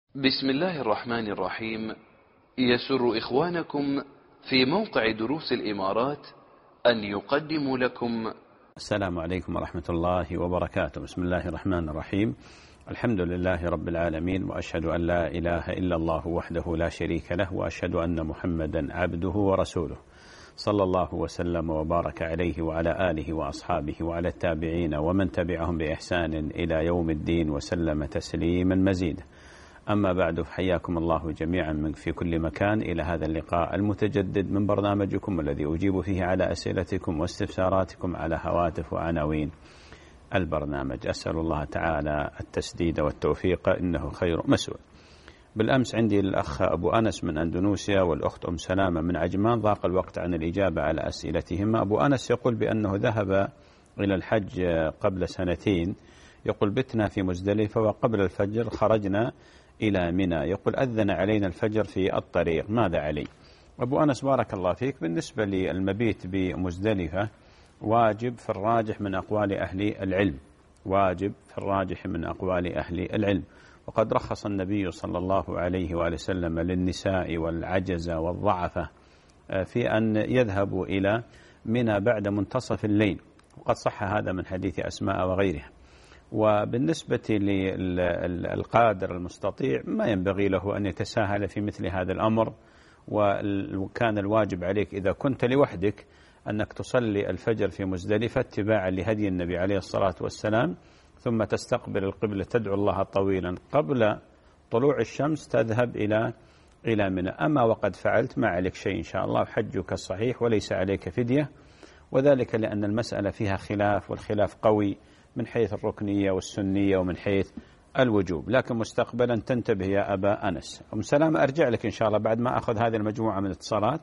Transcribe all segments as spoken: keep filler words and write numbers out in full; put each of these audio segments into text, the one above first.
بسم الله الرحمن الرحيم. يسر إخوانكم في موقع دروس الإمارات أن يقدموا لكم. السلام عليكم ورحمة الله وبركاته. بسم الله الرحمن الرحيم. الحمد لله رب العالمين، وأشهد أن لا إله إلا الله وحده لا شريك له، وأشهد أن محمدا عبده ورسوله، صلى الله وسلم وبارك عليه وعلى آله وأصحابه وعلى التابعين ومن تبعهم بإحسان إلى يوم الدين وسلم تسليما مزيدا. أما بعد، حياكم الله جميعا من في كل مكان إلى هذا اللقاء المتجدد من برنامجكم الذي أجيب فيه على أسئلتكم واستفساراتكم على هواتف وعناوين البرنامج. أسأل الله تعالى التسديد والتوفيق، إنه خير مسؤول. بالأمس عندي الأخ أبو أنس من أندونيسيا والأخت أم سلامة من عجمان، ضاق الوقت عن الإجابة على أسئلتهما. أبو أنس يقول بأنه ذهب إلى الحج قبل سنتين، يقول بتنا في مزدلفة وقبل الفجر خرجنا إلى منى، يقول أذن علينا الفجر في الطريق، ماذا علي؟ أبو أنس بارك الله فيك، بالنسبة للمبيت بمزدلفة واجب في الراجح من أقوال أهل العلم، واجب في الراجح من أقوال أهل العلم، وقد رخص النبي صلى الله عليه وآله وسلم للنساء والعجز والضعفة في أن يذهبوا إلى منى بعد منتصف الليل، وقد صح هذا من حديث أسماء وغيرها. وبالنسبة للقادر المستطيع ما ينبغي له أن يتساهل في مثل هذا الأمر، وكان الواجب عليك إذا كنت لوحدك أنك تصلي الفجر في مزدلفة اتباعا لهدي النبي عليه الصلاة والسلام، ثم تستقبل القبلة تدعو الله طويلا قبل طلوع الشمس، تذهب إلى إلى منى. أما وقد فعلت ما عليك شيء إن شاء الله، حجك صحيح وليس عليك فدية، وذلك لأن المسألة فيها خلاف، والخلاف قوي من حيث الركنية والسنية ومن حيث الوجوب، لكن مستقبلا تنتبه يا أبا أنس. أم سلامة أرجع لك إن شاء الله بعد ما أخذ هذه المجموعة من الاتصالات.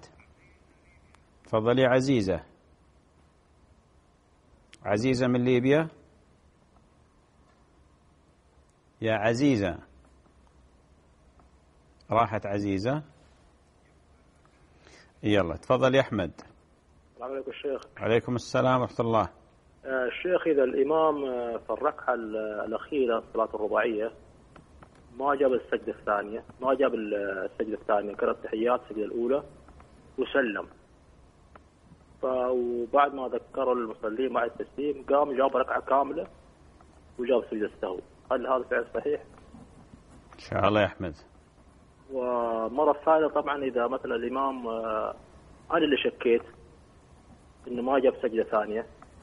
تفضلي عزيزة. عزيزة من ليبيا. يا عزيزة، راحت عزيزة. يلا تفضل يا أحمد. السلام عليكم الشيخ. عليكم السلام ورحمة الله. الشيخ، إذا الإمام في الركعة الأخيرة الصلاة الرباعية ما جاب السجدة الثانية، ما جاب السجدة الثانية، قرأ التحيات السجدة الأولى وسلم، وبعد ما ذكروا المصلين مع التسليم قام جاب ركعة كاملة وجاب سجدة السهو، هل هذا فعل صحيح؟ إن شاء الله يا أحمد. ومرة ثانية طبعا إذا مثلا الإمام أنا اللي شكيت إنه ما جاب سجدة ثانية،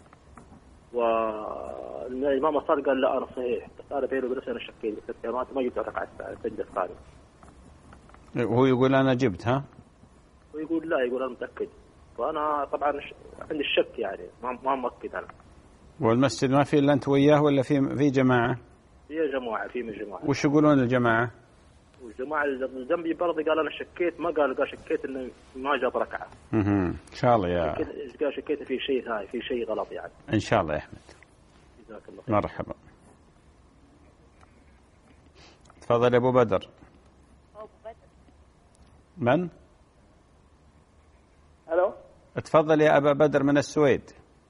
والإمام صار قال لا أنا صحيح، بس أنا بيني وبين نفسي أنا شكيت، بس ما جبت ركعة السجدة الثانية. وهو يقول أنا جبت، ها؟ ويقول لا، يقول أنا متأكد، وأنا طبعا عندي الشك يعني ما ما مؤكد أنا. والمسجد ما في إلا أنت وياه ولا في في جماعة؟ في جماعة، في من جماعة. وش يقولون الجماعة؟ والجماعة اللي جنبي برضه قال أنا شكيت، ما قال قال شكيت إنه ما جاب ركعة. اها إن شاء الله يا. قال شكيت في شيء هاي، في شيء غلط يعني. إن شاء الله يا أحمد. جزاك الله خير. مرحبا. تفضل يا أبو بدر. أبو بدر. من؟ الو. تفضل يا أبا بدر من السويد.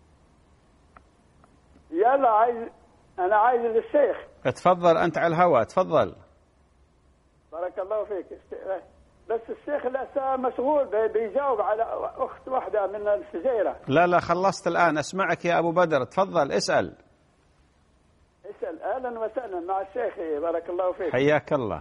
يلا عايز، أنا عايز للشيخ. تفضل أنت على الهواء، تفضل. بارك الله فيك. بس الشيخ لسه مشغول بيجاوب على أخت واحدة من الفجيرة. لا لا خلصت الآن، أسمعك يا أبو بدر، تفضل اسأل. اسأل. أهلا وسهلا مع الشيخ، بارك الله فيك. حياك الله.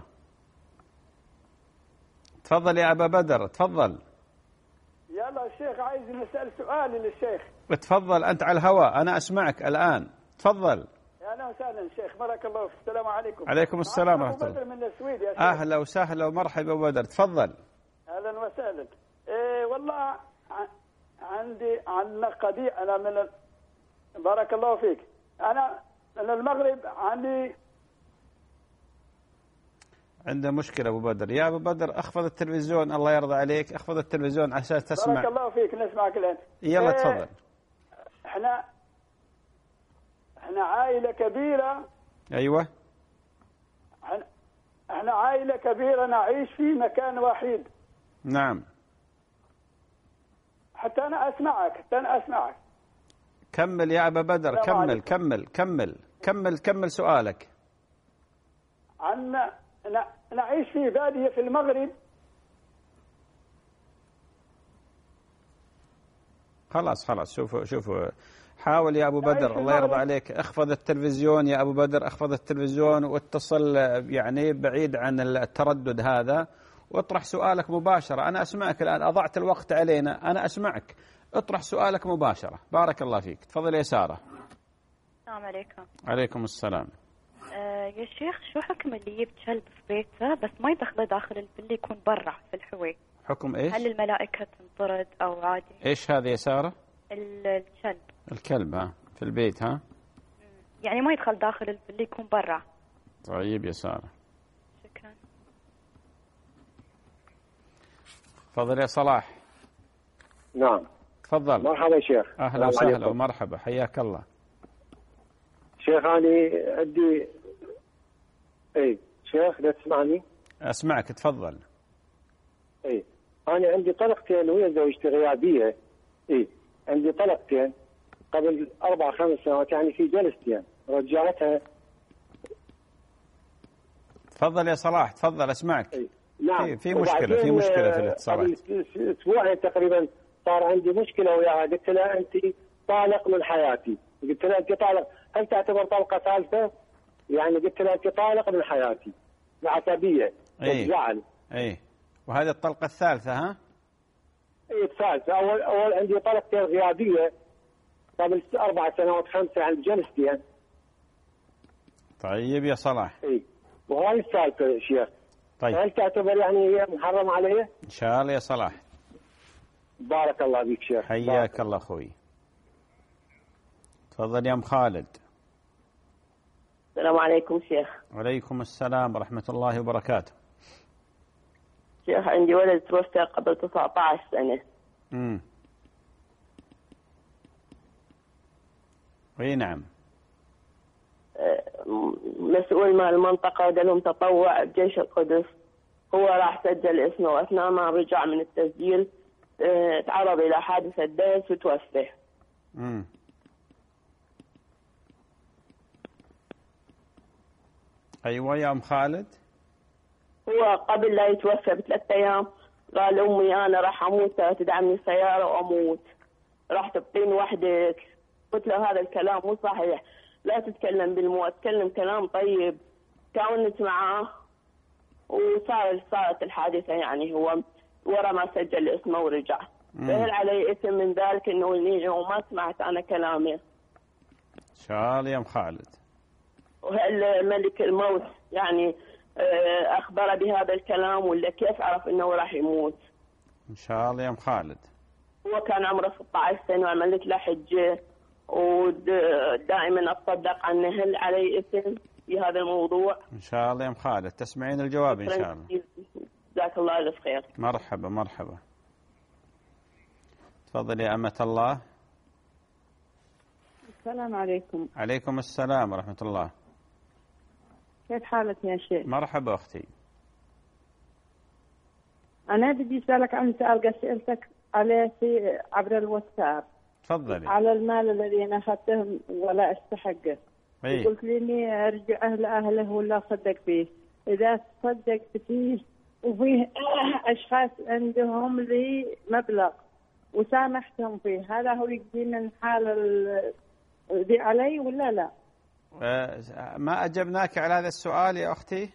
تفضل يا أبا بدر، تفضل. يلا الشيخ عايز نسأل سؤال للشيخ. تفضل أنت على الهواء، أنا أسمعك الآن، تفضل. أهلا وسهلا شيخ، بارك الله فيك. السلام عليكم. عليكم السلام ورحمة الله. أبو بدر من السويد يا شيخ. أهلا وسهلا ومرحبا أبو بدر، تفضل. أهلا وسهلا. إيه والله عندي عندنا قضية، أنا من ال... بارك الله فيك، أنا من المغرب، عندي عنده مشكلة أبو بدر. يا أبو بدر اخفض التلفزيون، الله يرضى عليك، اخفض التلفزيون عشان تسمع. بارك الله فيك، نسمعك الآن. يلا إيه تفضل. احنا احنا عائلة كبيرة. أيوة. احنا احنا عائلة كبيرة نعيش في مكان واحد. نعم. حتى أنا أسمعك، حتى أنا أسمعك. كمل يا أبا بدر، كمل كمل كمل كمل كمل سؤالك. عندنا نعيش في بادية في المغرب. خلاص خلاص شوفوا شوفوا حاول يا أبو بدر، الله يرضى عليك، اخفض التلفزيون يا أبو بدر، اخفض التلفزيون واتصل يعني بعيد عن التردد هذا، واطرح سؤالك مباشرة. أنا أسمعك الآن، أضعت الوقت علينا، أنا أسمعك، اطرح سؤالك مباشرة. بارك الله فيك. تفضل يا سارة. السلام عليكم. عليكم السلام. آه يا شيخ، شو حكم اللي يجيب كلب في بيته بس ما يدخله داخل الفيلا، يكون برا في الحوي؟ حكم ايش؟ هل الملائكة تنطرد او عادي؟ ايش هذا يا سارة؟ الكلب. الكلب ها في البيت ها؟ يعني ما يدخل داخل الفيلا، يكون برا. طيب يا سارة. شكرا. تفضل يا صلاح. نعم. تفضل. مرحبا شيخ. اهلا وسهلا ومرحبا، حياك الله. شيخ أنا عندي اي شيخ لا تسمعني؟ اسمعك تفضل. اي انا عندي طلقتين ويا زوجتي غيابيه. اي عندي طلقتين قبل اربع خمس سنوات، يعني في جلستين رجعتها. تفضل يا صلاح تفضل اسمعك. اي نعم. في, في مشكله في مشكله في الاتصالات. قبل اسبوعين تقريبا صار عندي مشكله وياها، قلت لها انت طالق من حياتي، قلت لها انت طالق، هل تعتبر طلقه ثالثه؟ يعني قلت لها انت طالق من حياتي، العصبيه والزعل. اي وهذه الطلقه الثالثه ها؟ اي الثالثه. اول اول عندي طلقتين غيابيه قبل اربع سنوات خمسه عند جلستين. طيب يا صلاح. اي وهاي الثالثه يا شيخ. طيب هل تعتبر يعني هي محرم علي؟ ان شاء الله يا صلاح. بارك الله بك شيخ. حياك الله اخوي. تفضل يا ام خالد. السلام عليكم شيخ. وعليكم السلام ورحمة الله وبركاته. شيخ عندي ولد توفى قبل تسعة عشر سنة. امم اي نعم. مسؤول مال المنطقة ودا لهم تطوع بجيش القدس، هو راح سجل اسمه واثناء ما رجع من التسجيل تعرض الى حادثة ديس وتوفى. امم ايوه يا ام خالد. هو قبل لا يتوفى بثلاث ايام قال امي انا راح اموت، تدعمني سياره واموت، راح تبطيني وحدك. قلت له هذا الكلام مو صحيح، لا تتكلم بالموت، تكلم كلام طيب. كونت معاه وصار صارت الحادثه، يعني هو ورا ما سجل اسمه ورجع. فهل علي اثم من ذلك انه اني وما سمعت انا كلامه؟ ان شاء الله يا ام خالد. وهل ملك الموت يعني أخبر بهذا الكلام ولا كيف عرف أنه راح يموت؟ إن شاء الله يا أم خالد. هو كان عمره ستة عشر سنة وعملت له حجة ودائما أتصدق عنه، هل علي إثم في هذا الموضوع؟ إن شاء الله يا أم خالد، تسمعين الجواب إن شاء الله. جزاك الله ألف خير. مرحبا مرحبا. تفضل يا أمة الله. السلام عليكم. عليكم السلام ورحمة الله. كيف حالك يا شيخ؟ مرحبا أختي. أنا بدي أسألك عن سؤال قد سألتك عليه في عبر الواتساب. تفضلي. على المال الذي أنا أخذته ولا أستحقه. أي. قلت لي إني أرجعه لأهله ولا أصدق فيه. إذا صدقت فيه وفيه أشخاص عندهم لي مبلغ وسامحتهم فيه، هذا هو يجزي من حال ذي علي ولا لا؟ ما أجبناك على هذا السؤال يا أختي؟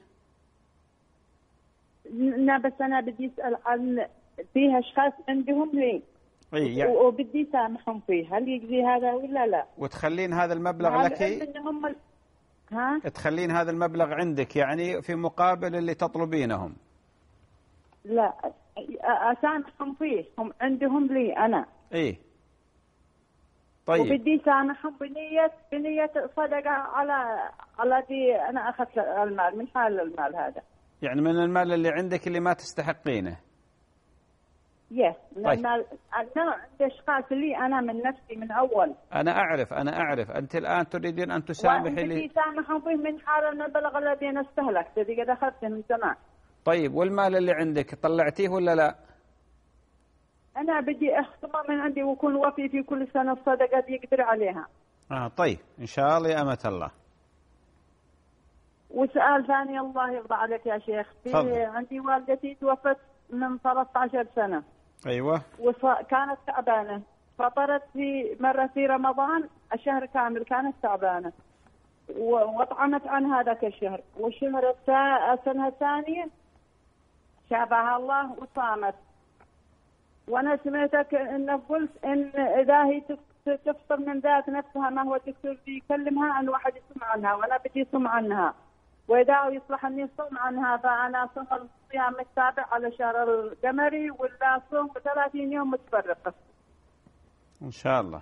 لا بس أنا بدي أسأل عن فيه أشخاص عندهم لي إيه يعني وبدي سامحهم فيه، هل يجزي هذا ولا لا؟ وتخلين هذا المبلغ لك؟ هم... ها؟ تخلين هذا المبلغ عندك يعني في مقابل اللي تطلبينهم؟ لا أسامحهم فيه، هم عندهم لي أنا. إيه طيب. وبدي سامحهم بنية بنية صدقة على على دي أنا أخذت المال من حال المال هذا. يعني من المال اللي عندك اللي ما تستحقينه. يس من طيب. المال أنا عندي أشخاص لي أنا من نفسي من أول. أنا أعرف أنا أعرف أنت الآن تريدين أن تسامحي لي. وبدي سامحهم فيه من حال المبلغ الذي أنا استهلكته الذي قد أخذته من زمان. طيب والمال اللي عندك طلعتيه ولا لا؟ أنا بدي أختمه من عندي ويكون وفي في كل سنة الصدقة يقدر عليها. آه طيب إن شاء الله يا أمة الله. وسؤال ثاني الله يرضى عليك يا شيخ. في عندي والدتي توفت من ثلاثة عشر سنة. أيوة. وكانت تعبانة، فطرت في مرة في رمضان الشهر كامل كانت تعبانة وطعمت عن هذاك الشهر، والشهر السنة الثانية شابها الله وصامت. وأنا سمعتك إنك قلت إن إذا هي تفطر من ذات نفسها ما هو الدكتور بيكلمها أن واحد يصوم عنها، وأنا بدي صوم عنها، وإذا يصلح أني صوم عنها فأنا صوم الصيام السابع على شهر القمري ولا صوم ثلاثين يوم متفرقة إن شاء الله.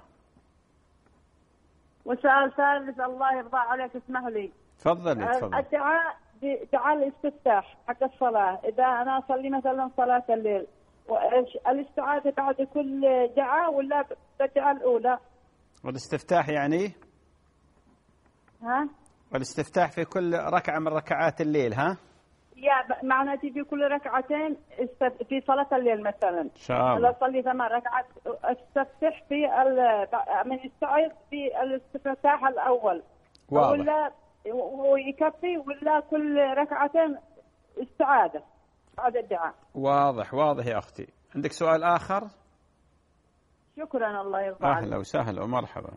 وسؤال ثالث الله يرضى عليك اسمح لي. تفضلي تفضلي. الدعاء دعاء الاستفتاح حق الصلاة، إذا أنا أصلي مثلا صلاة الليل الاستعاذة بعد كل دعاء ولا بالدعاء الأولى؟ والاستفتاح يعني؟ ها؟ والاستفتاح في كل ركعة من ركعات الليل ها؟ يا معناتي في كل ركعتين في صلاة الليل مثلا. إن شاء الله. أصلي ثمان ركعات استفتح في من يستعيذ في الاستفتاح الأول. واضح. ولا ويكفي ولا كل ركعتين استعاذة بعد الدعاء؟ واضح واضح يا أختي. عندك سؤال آخر؟ شكرا الله يرضى عليك. أهلا وسهلا ومرحبا.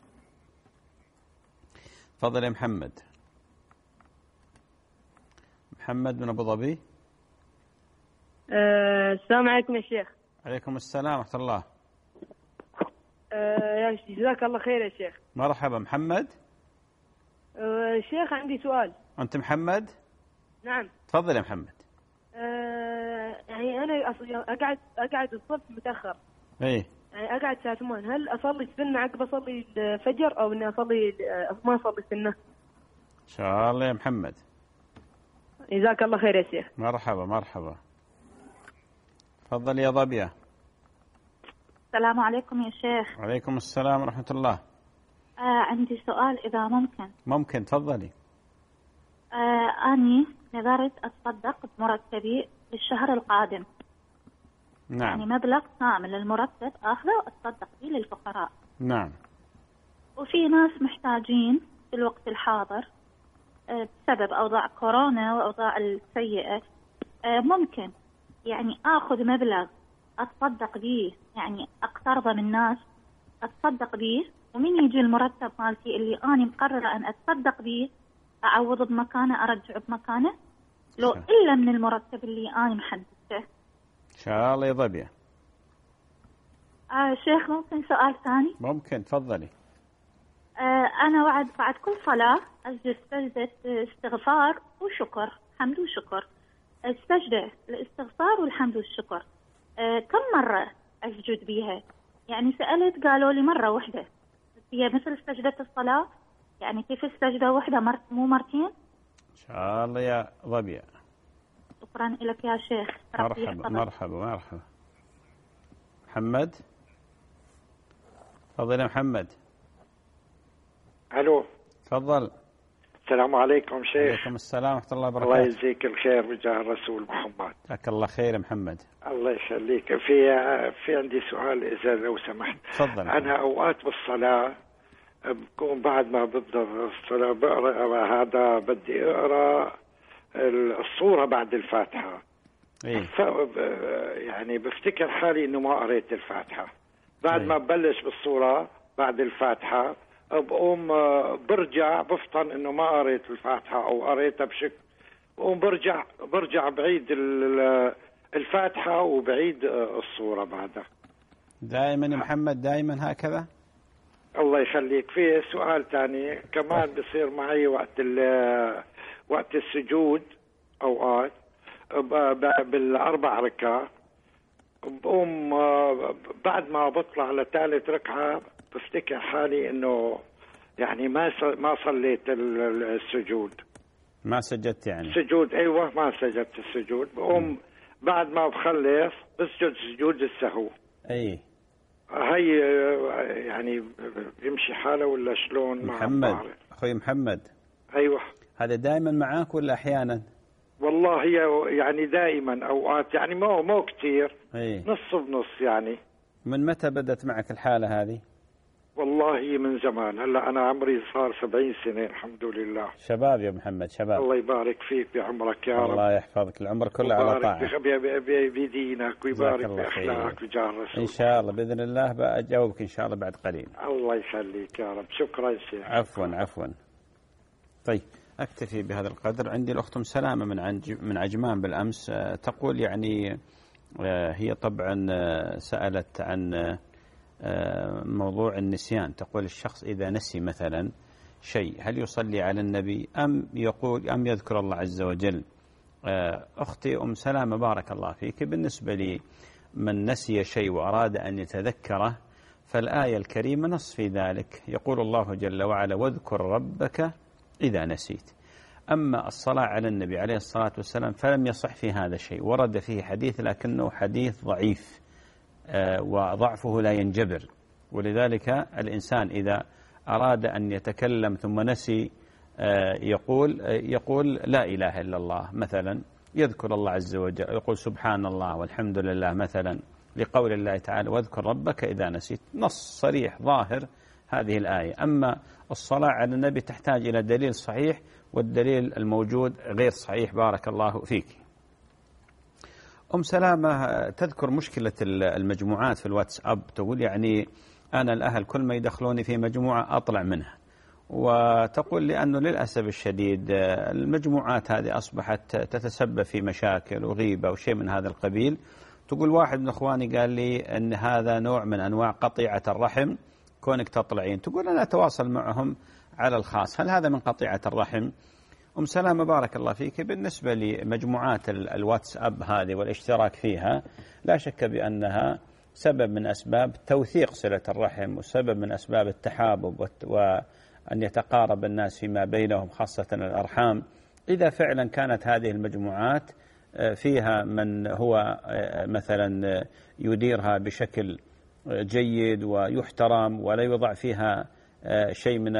تفضل يا محمد. محمد من أبو ظبي. أه السلام عليكم يا شيخ. عليكم السلام ورحمة الله. أه يا جزاك الله خير يا شيخ. مرحبا محمد. أه شيخ عندي سؤال. أنت محمد؟ نعم. تفضل يا محمد. أه يعني أنا أقعد أقعد الصف متأخر. إيه. يعني أقعد الساعة ثمانية، هل أصلي السنة عقب أصلي الفجر أو إني أصلي ما أصلي السنة؟ إن شاء الله يا محمد. جزاك الله خير يا شيخ. مرحبا مرحبا. تفضل يا ظبية. السلام عليكم يا شيخ. وعليكم السلام ورحمة الله. آه عندي سؤال إذا ممكن. ممكن تفضلي. آه أني نذرت أتصدق بمرتبي للشهر القادم. نعم. يعني مبلغ كامل المرتب آخذه وأتصدق به للفقراء. نعم. وفي ناس محتاجين في الوقت الحاضر آه بسبب أوضاع كورونا وأوضاع السيئة. آه ممكن يعني آخذ مبلغ أتصدق به، يعني أقترضه من الناس أتصدق به، ومن يجي المرتب مالتي اللي أنا مقررة أن أتصدق به أعوض بمكانه أرجع بمكانه لو إلا من المرتب اللي أنا محددته. إن شاء الله يا ظبية. آه شيخ ممكن سؤال ثاني؟ ممكن تفضلي. آه أنا بعد بعد كل صلاة أسجد سجدة استغفار وشكر، حمد وشكر. السجدة الاستغفار والحمد والشكر آه كم مرة أسجد بيها؟ يعني سألت قالوا لي مرة واحدة. هي مثل سجدة الصلاة؟ يعني كيف السجدة واحدة مرت مو مرتين؟ إن شاء الله يا ظبية. شكرا لك يا شيخ. مرحبا مرحبا مرحبا. محمد. تفضل يا محمد. الو. تفضل. السلام عليكم شيخ. وعليكم السلام ورحمة الله وبركاته. الله يجزيك الخير بجاه الرسول محمد. جزاك الله خير يا محمد. الله يخليك. في في عندي سؤال إذا لو سمحت. تفضل. أنا أوقات بالصلاة بكون بعد ما ببدأ الصلاة بقرأ هذا بدي أقرأ الصورة بعد الفاتحة. إيه؟ يعني بفتكر حالي إنه ما قريت الفاتحة. بعد إيه؟ ما ببلش بالصورة بعد الفاتحة بقوم برجع بفطن إنه ما قريت الفاتحة أو قريتها بشكل، بقوم برجع برجع بعيد الفاتحة وبعيد الصورة بعدها. دائما يا محمد دائما هكذا؟ الله يخليك. في سؤال ثاني كمان بصير معي وقت وقت السجود أوقات بالأربع ركعة بقوم بعد ما بطلع لثالث ركعة بفتكر حالي إنه يعني ما ما صليت السجود. ما سجدت يعني؟ سجود أيوة ما سجدت السجود. بقوم بعد ما بخلص بسجد سجود السهو. أي هي يعني بيمشي حاله ولا شلون؟ محمد أخوي محمد. أيوة. هذا دائما معاك ولا أحيانا؟ والله هي يعني دائما أوقات يعني مو مو كثير. أي. نص بنص يعني. من متى بدأت معك الحالة هذه؟ والله من زمان. هلا أنا عمري صار سبعين سنة الحمد لله. شباب يا محمد، شباب. الله يبارك فيك بعمرك يا رب. الله يحفظك العمر كله على طاعة. ويبارك بدينك ويبارك بأخلاقك وجاه الرسول. إن شاء الله بإذن الله بأجاوبك إن شاء الله بعد قليل. الله يخليك يا رب. شكرا شيخ. عفوا عفوا. طيب أكتفي بهذا القدر. عندي الأخت سلامة من من عجمان بالأمس تقول يعني هي طبعا سألت عن موضوع النسيان. تقول الشخص إذا نسي مثلا شيء هل يصلي على النبي أم يقول أم يذكر الله عز وجل؟ أختي أم سلامة بارك الله فيك، بالنسبة لي من نسي شيء وأراد أن يتذكره فالآية الكريمة نص في ذلك، يقول الله جل وعلا واذكر ربك إذا نسيت. أما الصلاة على النبي عليه الصلاة والسلام فلم يصح في هذا شيء، ورد فيه حديث لكنه حديث ضعيف وضعفه لا ينجبر، ولذلك الإنسان إذا أراد أن يتكلم ثم نسي يقول يقول لا إله إلا الله مثلا، يذكر الله عز وجل، يقول سبحان الله والحمد لله مثلا، لقول الله تعالى واذكر ربك إذا نسيت. نص صريح ظاهر هذه الآية. أما الصلاة على النبي تحتاج إلى دليل صحيح، والدليل الموجود غير صحيح. بارك الله فيك. أم سلامة تذكر مشكلة المجموعات في الواتساب، تقول يعني أنا الأهل كل ما يدخلوني في مجموعة أطلع منها، وتقول لأنه للأسف الشديد المجموعات هذه أصبحت تتسبب في مشاكل وغيبة وشيء من هذا القبيل. تقول واحد من إخواني قال لي أن هذا نوع من أنواع قطيعة الرحم كونك تطلعين. تقول أنا أتواصل معهم على الخاص، هل هذا من قطيعة الرحم؟ أم سلامة بارك الله فيك، بالنسبة لمجموعات الواتساب هذه والاشتراك فيها لا شك بأنها سبب من أسباب توثيق صلة الرحم، وسبب من أسباب التحابب وأن يتقارب الناس فيما بينهم خاصة الأرحام. إذا فعلا كانت هذه المجموعات فيها من هو مثلا يديرها بشكل جيد ويحترم ولا يوضع فيها شيء من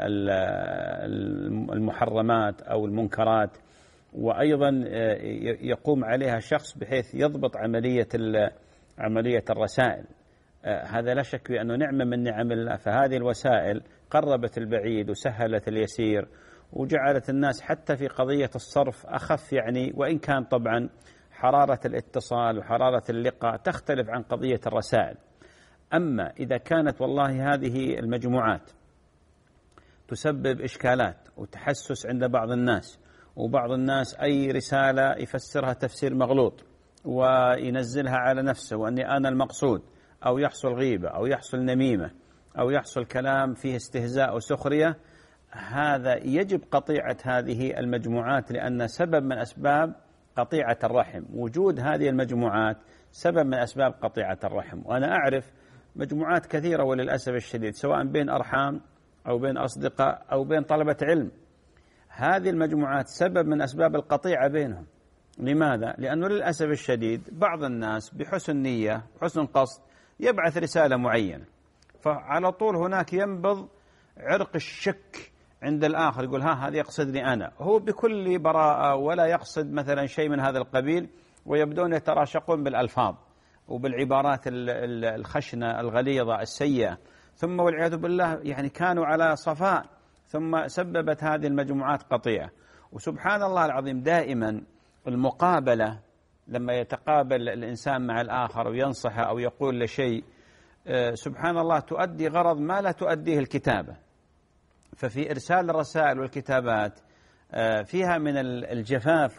المحرمات أو المنكرات، وأيضا يقوم عليها شخص بحيث يضبط عملية عملية الرسائل، هذا لا شك بأنه نعمة من نعم الله. فهذه الوسائل قربت البعيد وسهلت اليسير وجعلت الناس حتى في قضية الصرف أخف، يعني وإن كان طبعا حرارة الاتصال وحرارة اللقاء تختلف عن قضية الرسائل. أما إذا كانت والله هذه المجموعات تسبب إشكالات وتحسس عند بعض الناس، وبعض الناس أي رسالة يفسرها تفسير مغلوط وينزلها على نفسه وأني أنا المقصود، أو يحصل غيبة أو يحصل نميمة أو يحصل كلام فيه استهزاء وسخرية، هذا يجب قطيعة هذه المجموعات، لأن سبب من أسباب قطيعة الرحم. وجود هذه المجموعات سبب من أسباب قطيعة الرحم. وأنا أعرف مجموعات كثيرة وللأسف الشديد سواء بين أرحام أو بين أصدقاء أو بين طلبة علم، هذه المجموعات سبب من أسباب القطيعة بينهم. لماذا؟ لأنه للأسف الشديد بعض الناس بحسن نية وحسن قصد يبعث رسالة معينة، فعلى طول هناك ينبض عرق الشك عند الآخر، يقول ها هذا يقصدني أنا، هو بكل براءة ولا يقصد مثلا شيء من هذا القبيل، ويبدون يتراشقون بالألفاظ وبالعبارات الخشنة الغليظة السيئة، ثم والعياذ بالله يعني كانوا على صفاء، ثم سببت هذه المجموعات قطيعة. وسبحان الله العظيم دائما المقابلة لما يتقابل الإنسان مع الآخر وينصحه أو يقول له شيء، سبحان الله تؤدي غرض ما لا تؤديه الكتابة. ففي إرسال الرسائل والكتابات فيها من الجفاف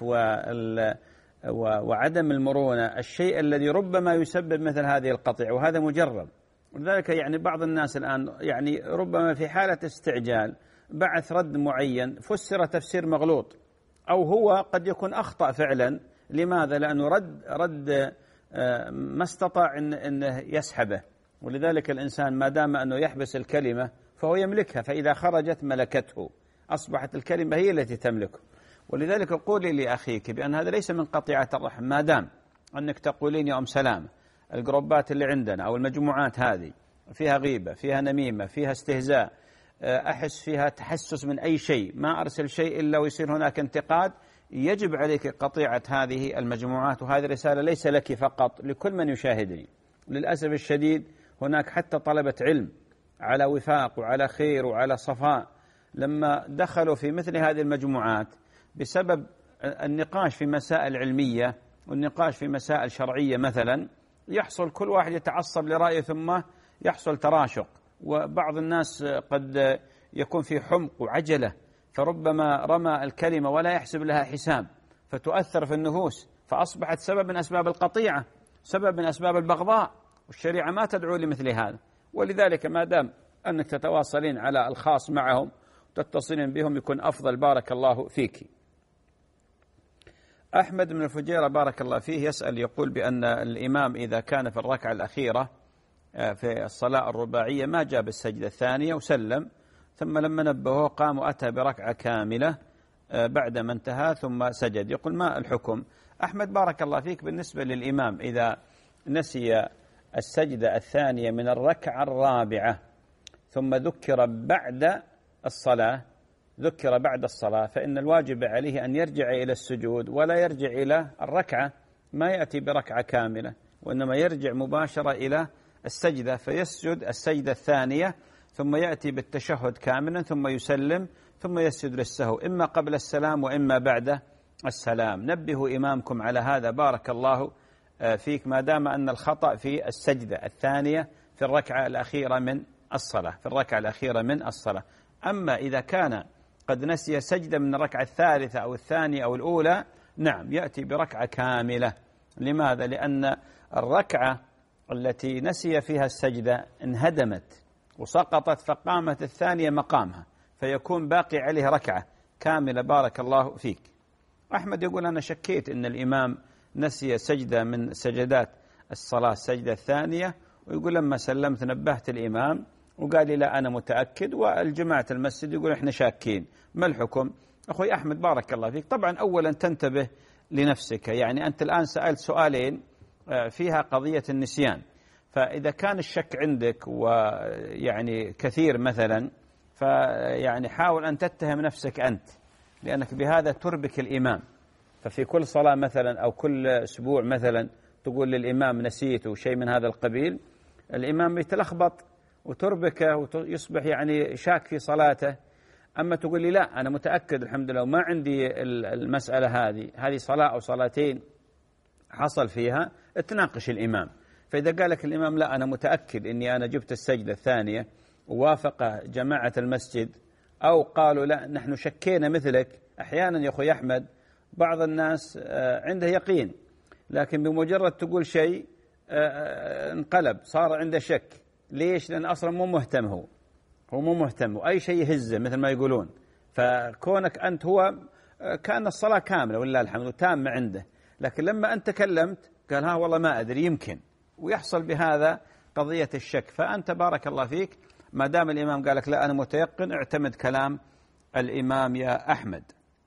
وعدم المرونة الشيء الذي ربما يسبب مثل هذه القطيعة، وهذا مجرب. ولذلك يعني بعض الناس الآن يعني ربما في حالة استعجال بعث رد معين فسر تفسير مغلوط، أو هو قد يكون أخطأ فعلا. لماذا؟ لأنه رد رد ما استطاع إن إنه يسحبه. ولذلك الإنسان ما دام أنه يحبس الكلمة فهو يملكها، فإذا خرجت ملكته، أصبحت الكلمة هي التي تملكه. ولذلك قولي لأخيك بأن هذا ليس من قطيعة الرحم، ما دام أنك تقولين يا أم سلام الجروبات اللي عندنا أو المجموعات هذه فيها غيبة، فيها نميمة، فيها استهزاء، أحس فيها تحسس من أي شيء، ما أرسل شيء إلا ويصير هناك انتقاد، يجب عليك قطيعة هذه المجموعات. وهذه رسالة ليس لك فقط، لكل من يشاهدني. للأسف الشديد هناك حتى طلبة علم على وفاق وعلى خير وعلى صفاء، لما دخلوا في مثل هذه المجموعات بسبب النقاش في مسائل علمية والنقاش في مسائل شرعية مثلا، يحصل كل واحد يتعصب لرأيه ثم يحصل تراشق، وبعض الناس قد يكون في حمق وعجلة، فربما رمى الكلمة ولا يحسب لها حساب فتؤثر في النفوس، فأصبحت سبب من أسباب القطيعة، سبب من أسباب البغضاء، والشريعة ما تدعو لمثل هذا. ولذلك ما دام أنك تتواصلين على الخاص معهم تتصلين بهم يكون أفضل. بارك الله فيك. أحمد من الفجيرة بارك الله فيه يسأل يقول بأن الإمام إذا كان في الركعة الأخيرة في الصلاة الرباعية ما جاب السجدة الثانية وسلم، ثم لما نبهه قام وأتى بركعة كاملة بعد ما انتهى ثم سجد، يقول ما الحكم؟ أحمد بارك الله فيك، بالنسبة للإمام إذا نسي السجدة الثانية من الركعة الرابعة ثم ذكر بعد الصلاة ذكر بعد الصلاة فإن الواجب عليه أن يرجع إلى السجود ولا يرجع إلى الركعة، ما يأتي بركعة كاملة، وإنما يرجع مباشرة إلى السجدة فيسجد السجدة الثانية ثم يأتي بالتشهد كاملا ثم يسلم ثم يسجد للسهو، إما قبل السلام وإما بعد السلام. نبهوا إمامكم على هذا بارك الله فيك، ما دام أن الخطأ في السجدة الثانية في الركعة الأخيرة من الصلاة في الركعة الأخيرة من الصلاة. أما إذا كان قد نسي سجدة من الركعة الثالثة أو الثانية أو الأولى، نعم يأتي بركعة كاملة. لماذا؟ لأن الركعة التي نسي فيها السجدة انهدمت وسقطت فقامت الثانية مقامها، فيكون باقي عليه ركعة كاملة. بارك الله فيك. أحمد يقول أنا شكيت أن الإمام نسي سجدة من سجدات الصلاة السجدة الثانية، ويقول لما سلمت نبهت الإمام وقال لي لا أنا متأكد، والجماعة المسجد يقول إحنا شاكين، ما الحكم؟ أخوي أحمد بارك الله فيك، طبعا أولا تنتبه لنفسك، يعني أنت الآن سألت سؤالين فيها قضية النسيان، فإذا كان الشك عندك ويعني كثير مثلا فيعني حاول أن تتهم نفسك أنت، لأنك بهذا تربك الإمام. ففي كل صلاة مثلا أو كل أسبوع مثلا تقول للإمام نسيت وشيء من هذا القبيل، الإمام يتلخبط وتربكه ويصبح يعني شاك في صلاته. أما تقول لي لا أنا متأكد الحمد لله وما عندي المسألة هذه هذه صلاة أو صلاتين حصل فيها، تناقش الإمام. فإذا قال لك الإمام لا أنا متأكد إني أنا جبت السجدة الثانية ووافق جماعة المسجد، أو قالوا لا نحن شكينا مثلك. أحيانا يا أخوي أحمد بعض الناس عنده يقين، لكن بمجرد تقول شيء انقلب صار عنده شك. ليش؟ لأن أصلا مو مهتم، هو هو مو مهتم وأي شيء يهزه مثل ما يقولون. فكونك أنت هو كان الصلاة كاملة ولله الحمد تامة عنده، لكن لما أنت تكلمت قال ها والله ما أدري يمكن، ويحصل بهذا قضية الشك. فأنت بارك الله فيك ما دام الإمام قال لك لا أنا متيقن اعتمد كلام الإمام يا أحمد.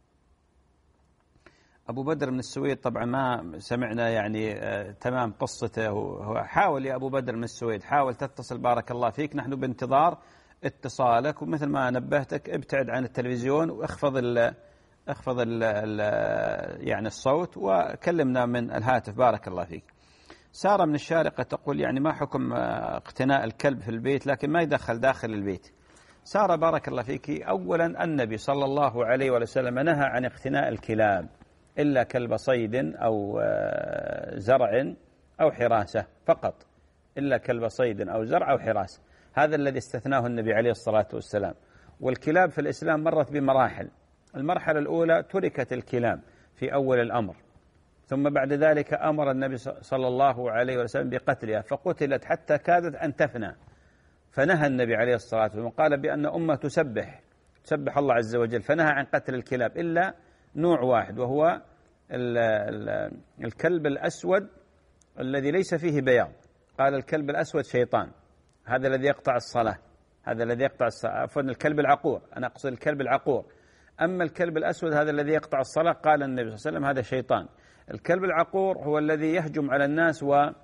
أبو بدر من السويد طبعا ما سمعنا يعني آه تمام قصته، هو حاول يا أبو بدر من السويد حاول تتصل بارك الله فيك، نحن بانتظار اتصالك، ومثل ما نبهتك ابتعد عن التلفزيون واخفض ال اخفض ال ال يعني الصوت وكلمنا من الهاتف. بارك الله فيك. سارة من الشارقة تقول يعني ما حكم اقتناء الكلب في البيت لكن ما يدخل داخل البيت؟ سارة بارك الله فيك، أولا النبي صلى الله عليه وسلم نهى عن اقتناء الكلاب إلا كلب صيد أو زرع أو حراسة فقط، إلا كلب صيد أو زرع أو حراسة، هذا الذي استثناه النبي عليه الصلاة والسلام. والكلاب في الإسلام مرت بمراحل، المرحلة الأولى تركت الكلاب في أول الأمر، ثم بعد ذلك أمر النبي صلى الله عليه وسلم بقتلها فقتلت حتى كادت أن تفنى، فنهى النبي عليه الصلاة والسلام وقال بأن أمة تسبح تسبح الله عز وجل، فنهى عن قتل الكلاب إلا نوع واحد وهو ال ال الكلب الأسود الذي ليس فيه بياض، قال الكلب الأسود شيطان، هذا الذي يقطع الصلاة، هذا الذي يقطع الصلاة، عفوا الكلب العقور، أنا أقصد الكلب العقور. أما الكلب الأسود هذا الذي يقطع الصلاة قال النبي صلى الله عليه وسلم هذا شيطان. الكلب العقور هو الذي يهجم على الناس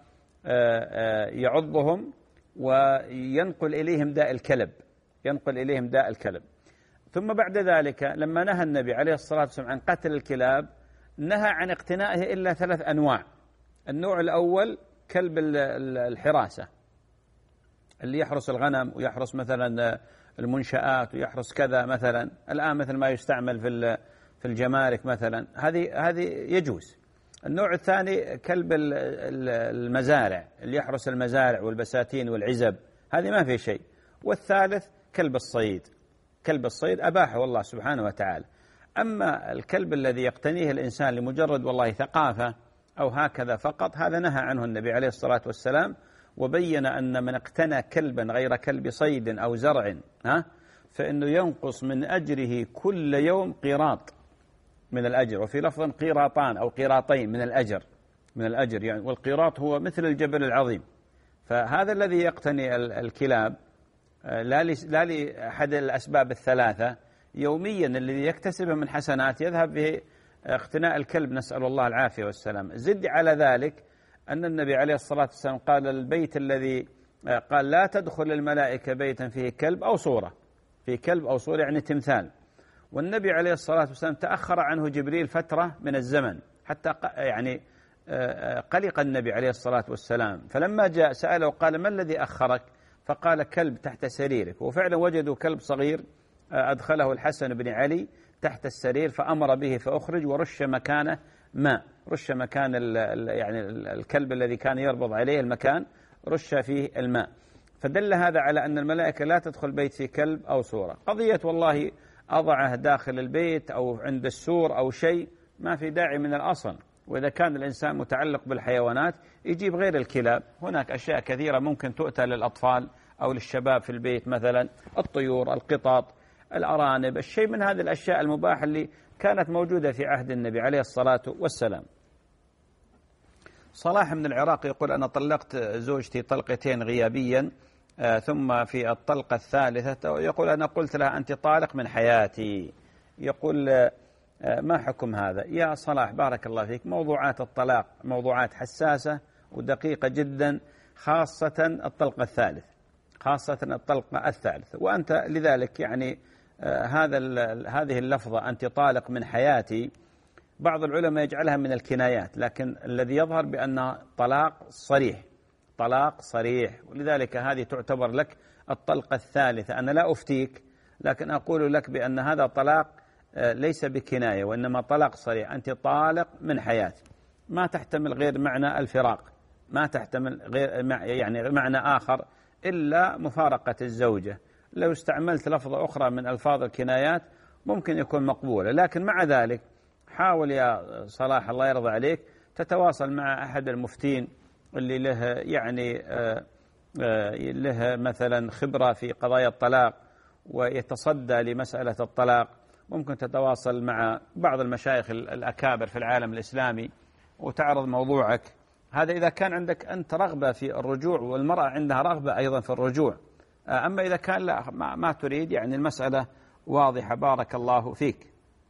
ويعضهم وينقل إليهم داء الكلب ينقل إليهم داء الكلب. ثم بعد ذلك لما نهى النبي عليه الصلاة والسلام عن قتل الكلاب نهى عن اقتنائه إلا ثلاث أنواع. النوع الأول كلب الحراسة، اللي يحرس الغنم ويحرس مثلا المنشآت ويحرس كذا مثلا، الآن مثل ما يستعمل في في الجمارك مثلا، هذه هذه يجوز. النوع الثاني كلب المزارع اللي يحرس المزارع والبساتين والعزب، هذه ما في شيء. والثالث كلب الصيد، كلب الصيد أباحه الله سبحانه وتعالى. أما الكلب الذي يقتنيه الإنسان لمجرد والله ثقافة أو هكذا فقط، هذا نهى عنه النبي عليه الصلاة والسلام، وبين أن من اقتنى كلبا غير كلب صيد أو زرع ها فإنه ينقص من أجره كل يوم قيراط من الأجر، وفي لفظ قيراطان أو قيراطين من الأجر من الأجر يعني، والقيراط هو مثل الجبل العظيم. فهذا الذي يقتني الكلاب لا لا لأحد الأسباب الثلاثة يوميا الذي يكتسبه من حسنات يذهب به اقتناء الكلب، نسأل الله العافية والسلام. زد على ذلك أن النبي عليه الصلاة والسلام قال البيت الذي قال لا تدخل الملائكة بيتا فيه كلب أو صورة، فيه كلب أو صورة يعني تمثال. والنبي عليه الصلاة والسلام تأخر عنه جبريل فترة من الزمن حتى يعني قلق النبي عليه الصلاة والسلام، فلما جاء سأله وقال ما الذي أخرك؟ فقال كلب تحت سريرك. وفعلا وجدوا كلب صغير أدخله الحسن بن علي تحت السرير فأمر به فأخرج، ورش مكانه ماء، رش مكان ال يعني الكلب الذي كان يربض عليه المكان رش فيه الماء. فدل هذا على أن الملائكة لا تدخل بيت في كلب أو صورة. قضية والله أضعه داخل البيت أو عند السور أو شيء ما في داعي من الأصل. وإذا كان الإنسان متعلق بالحيوانات يجيب غير الكلاب. هناك أشياء كثيرة ممكن تؤتى للأطفال أو للشباب في البيت، مثلا الطيور، القطط، الأرانب، الشيء من هذه الأشياء المباحة اللي كانت موجودة في عهد النبي عليه الصلاة والسلام. صلاح من العراق يقول أنا طلقت زوجتي طلقتين غيابيا، آه ثم في الطلقة الثالثة يقول أنا قلت لها أنت طالق من حياتي. يقول آه ما حكم هذا؟ يا صلاح بارك الله فيك، موضوعات الطلاق موضوعات حساسة ودقيقة جدا، خاصة الطلقة الثالث، خاصة الطلقة الثالثة. وأنت لذلك يعني آه هذا هذه اللفظة أنت طالق من حياتي بعض العلماء يجعلها من الكنايات، لكن الذي يظهر بأنها طلاق صريح، طلاق صريح، ولذلك هذه تعتبر لك الطلقة الثالثة. أنا لا أفتيك لكن أقول لك بأن هذا طلاق ليس بكناية وإنما طلاق صريح، أنت طالق من حياتي، ما تحتمل غير معنى الفراق، ما تحتمل غير يعني معنى آخر إلا مفارقة الزوجة. لو استعملت لفظة أخرى من ألفاظ الكنايات ممكن يكون مقبولة، لكن مع ذلك حاول يا صلاح الله يرضى عليك تتواصل مع أحد المفتين اللي له يعني له مثلا خبرة في قضايا الطلاق ويتصدى لمسألة الطلاق. ممكن تتواصل مع بعض المشايخ الأكابر في العالم الإسلامي وتعرض موضوعك هذا إذا كان عندك أنت رغبة في الرجوع، والمرأة عندها رغبة أيضا في الرجوع. أما إذا كان لا ما تريد يعني المسألة واضحة. بارك الله فيك.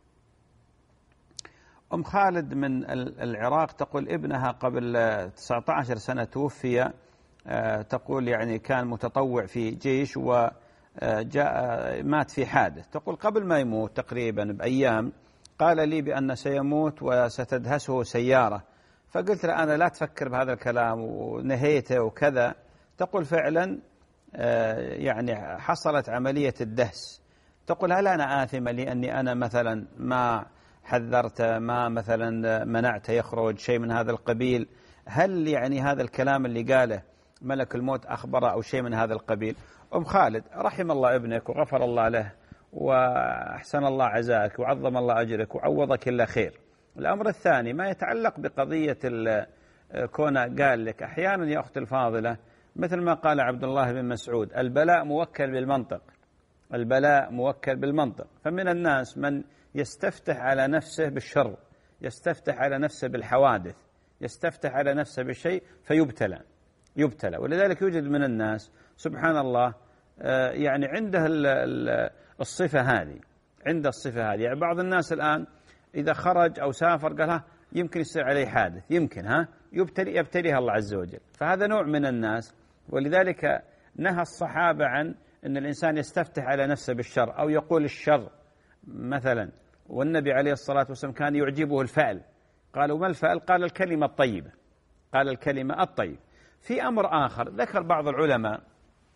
أم خالد من العراق تقول ابنها قبل تسعة عشر سنة توفي، تقول يعني كان متطوع في جيش وجاء مات في حادث. تقول قبل ما يموت تقريبا بأيام قال لي بأن سيموت وستدهسه سيارة، فقلت له أنا لا تفكر بهذا الكلام ونهيته وكذا. تقول فعلا يعني حصلت عملية الدهس. تقول هل أنا آثمة لأني أنا مثلا ما حذرت، ما مثلا منعت يخرج شيء من هذا القبيل؟ هل يعني هذا الكلام اللي قاله ملك الموت أخبره أو شيء من هذا القبيل؟ أم خالد رحم الله ابنك وغفر الله له وأحسن الله عزاك وعظم الله أجرك وعوضك إلا خير. الأمر الثاني ما يتعلق بقضية كونه قال لك أحيانا يا أختي الفاضلة مثل ما قال عبد الله بن مسعود البلاء موكل بالمنطق، البلاء موكل بالمنطق. فمن الناس من يستفتح على نفسه بالشر، يستفتح على نفسه بالحوادث، يستفتح على نفسه بالشيء فيبتلى يبتلى. ولذلك يوجد من الناس سبحان الله يعني عنده الصفة هذه، عنده الصفة هذه. يعني بعض الناس الآن إذا خرج أو سافر قال ها يمكن يصير عليه حادث، يمكن ها يبتلي يبتليها الله عز وجل. فهذا نوع من الناس، ولذلك نهى الصحابة عن أن الإنسان يستفتح على نفسه بالشر أو يقول الشر مثلا. والنبي عليه الصلاة والسلام كان يعجبه الفعل. قالوا ما الفعل؟ قال الكلمة الطيبة، قال الكلمة الطيبة. في أمر آخر ذكر بعض العلماء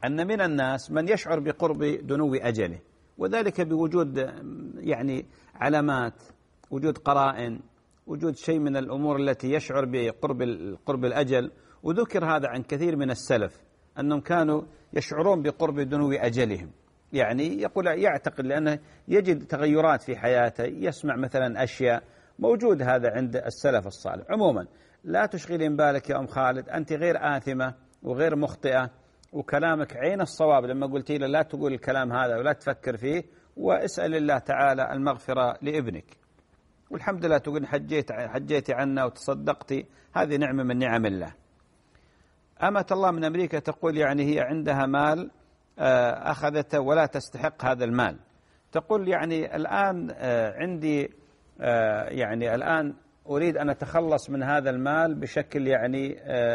أن من الناس من يشعر بقرب دنو أجله، وذلك بوجود يعني علامات، وجود قرائن، وجود شيء من الأمور التي يشعر بقرب قرب الأجل. وذكر هذا عن كثير من السلف أنهم كانوا يشعرون بقرب دنو أجلهم، يعني يقول يعتقد لأنه يجد تغيرات في حياته، يسمع مثلا أشياء موجود هذا عند السلف الصالح. عموما لا تشغلين بالك يا أم خالد، أنت غير آثمة وغير مخطئة، وكلامك عين الصواب لما قلتي له لا تقول الكلام هذا ولا تفكر فيه، واسأل الله تعالى المغفرة لابنك. والحمد لله تقول حجيت حجيتي عنا وتصدقتي، هذه نعمة من نعم الله. أمة الله من أمريكا تقول يعني هي عندها مال أخذته ولا تستحق هذا المال. تقول يعني الآن عندي يعني الآن أريد أن أتخلص من هذا المال بشكل يعني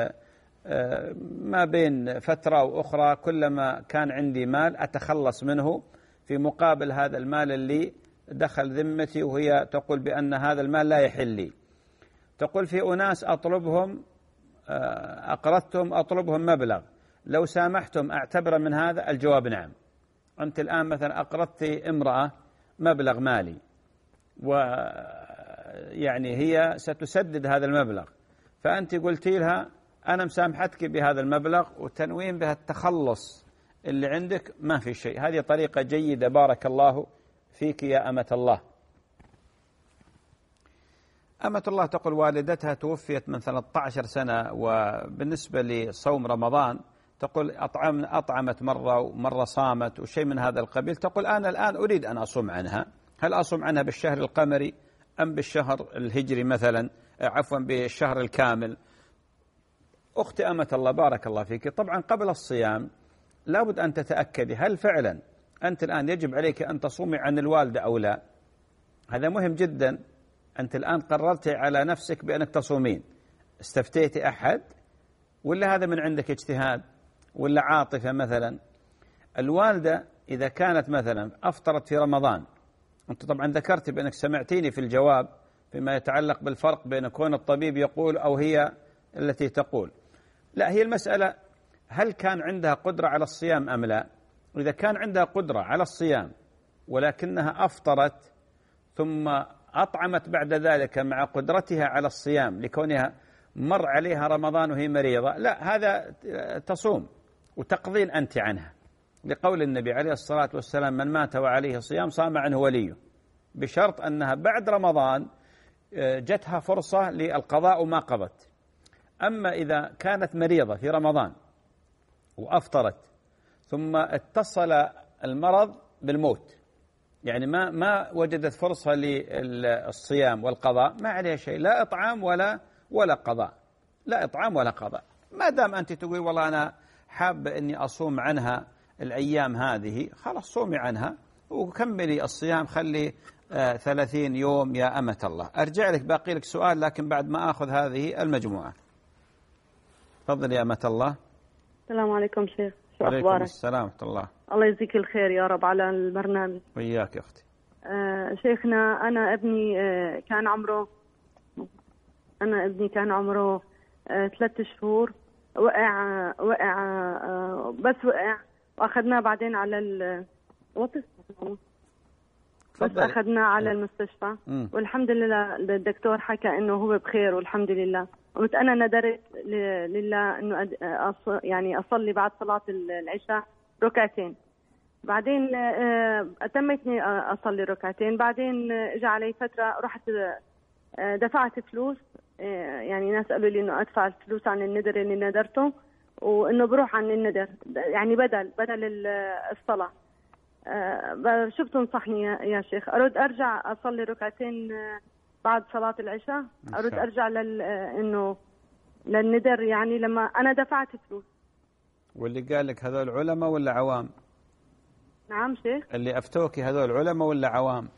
ما بين فترة وأخرى، كلما كان عندي مال أتخلص منه في مقابل هذا المال اللي دخل ذمتي، وهي تقول بأن هذا المال لا يحل لي. تقول في أناس أطلبهم أقرضتهم أطلبهم مبلغ، لو سامحتم أعتبر من هذا؟ الجواب نعم. أنت الآن مثلا أقرضت امرأة مبلغ مالي، ويعني هي ستسدد هذا المبلغ، فأنت قلتي لها أنا مسامحتك بهذا المبلغ وتنوين بها التخلص اللي عندك، ما في شيء. هذه طريقة جيدة، بارك الله فيك يا أمة الله. أمة الله تقول والدتها توفيت من ثلاثة عشر سنة، وبالنسبة لصوم رمضان تقول أطعم أطعمت مرة ومرة صامت وشيء من هذا القبيل. تقول أنا الآن أريد أن أصوم عنها، هل أصوم عنها بالشهر القمري أم بالشهر الهجري مثلا، عفوا بالشهر الكامل؟ أختي أمة الله بارك الله فيك، طبعا قبل الصيام لابد أن تتأكدي هل فعلا أنت الآن يجب عليك أن تصومي عن الوالدة أو لا. هذا مهم جدا. أنت الآن قررتي على نفسك بأنك تصومين، استفتيتي أحد ولا هذا من عندك اجتهاد ولا عاطفة مثلا؟ الوالدة إذا كانت مثلا أفطرت في رمضان، أنت طبعا ذكرتي بأنك سمعتيني في الجواب فيما يتعلق بالفرق بين كون الطبيب يقول أو هي التي تقول، لا، هي المسألة هل كان عندها قدرة على الصيام أم لا. إذا كان عندها قدرة على الصيام ولكنها أفطرت ثم أطعمت بعد ذلك مع قدرتها على الصيام لكونها مر عليها رمضان وهي مريضة، لا، هذا تصوم وتقضين أنت عنها، لقول النبي عليه الصلاة والسلام من مات وعليه صيام صام عنه وليه، بشرط أنها بعد رمضان جتها فرصة للقضاء وما قضت. أما إذا كانت مريضة في رمضان وأفطرت ثم اتصل المرض بالموت، يعني ما ما وجدت فرصة للصيام والقضاء، ما عليها شيء، لا إطعام ولا ولا قضاء، لا إطعام ولا قضاء. ما دام أنت تقول والله أنا حاب إني أصوم عنها الأيام هذه، خلاص صومي عنها وكملي الصيام، خلي آه ثلاثين يوم يا أمة الله. أرجع لك باقي لك سؤال لكن بعد ما أخذ هذه المجموعة. تفضل يا أمة الله. السلام عليكم شيخ، شو عليكم أخبارك؟ السلام ورحمة الله. الله يجزيك الخير يا رب على البرنامج. وياك يا أختي. آه شيخنا أنا ابني آه كان عمره أنا ابني كان عمره آه ثلاث شهور، وقع آه وقع آه بس وقع وأخذناه بعدين على ال بس أخذناه على المستشفى م. والحمد لله الدكتور حكى إنه هو بخير والحمد لله. قمت أنا ندرت لله إنه أص... يعني أصلي بعد صلاة العشاء ركعتين، بعدين أتمتني أصلي ركعتين، بعدين إجا علي فترة رحت دفعت فلوس، يعني ناس قالوا لي إنه أدفع الفلوس عن الندر اللي ندرته وإنه بروح عن الندر، يعني بدل بدل الصلاة. شو بتنصحني يا شيخ؟ أرد أرجع أصلي ركعتين بعد صلاة العشاء؟ أرد أرجع لل إنه للندر، يعني لما أنا دفعت فلوس. واللي قال لك هذول علماء ولا عوام؟ نعم شيخ. اللي أفتوكي هذول علماء ولا عوام؟